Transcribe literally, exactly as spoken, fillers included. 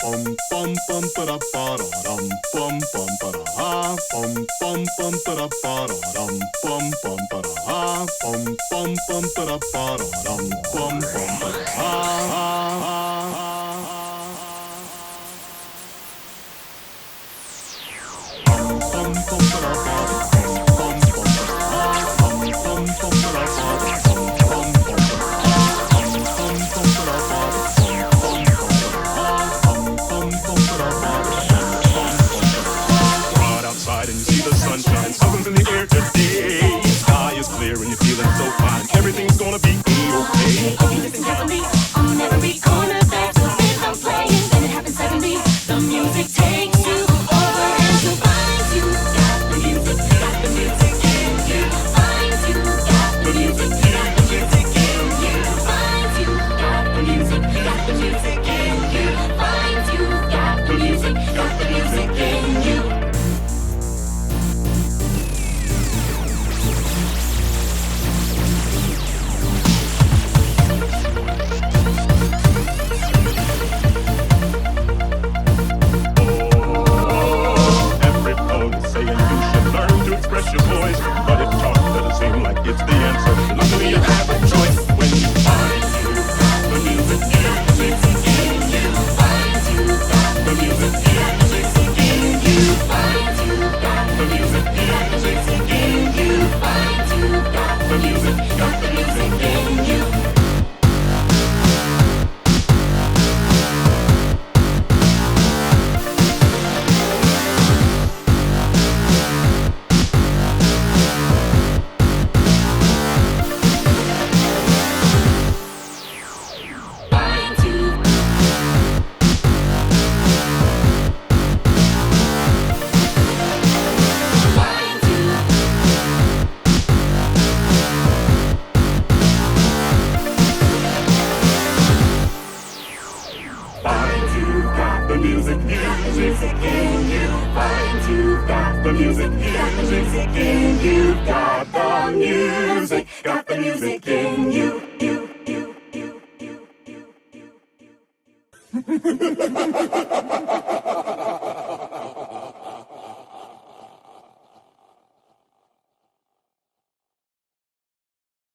bum bum bum ba da ba da dum bum bum ba da ha bum bum bum ba da ba da dum bum bum ba da ha bum bum bum ba da ba da dum bum bum ba da ha ha bum bum bum ba da ba da bum bum ba da ha bum bum bum ba da ba da bum bum bum ba da ha bum bum bum ba da ba da outside and you see the sunshine, something's in the air today. Sky is clear and you're feeling so fine. Everything's gonna be okay. If you listen carefully, on every corner there's a rhythm playing. Then it happens suddenly, the music takes you over and surprise you. Got the music, got the music in you. Finds you, got the music, got the music in you. Finds you, got the music, got the music in you. Finds you, got the music, got the music in you. Express your voice, but it talk doesn't seem like it's the answer. Luckily you have a choice when you find you got the music and the music in you. Find you got the music and the music in you. Find you got the music and the music in you. Find you got the music, got the music in you. You, you, you, you, you, you.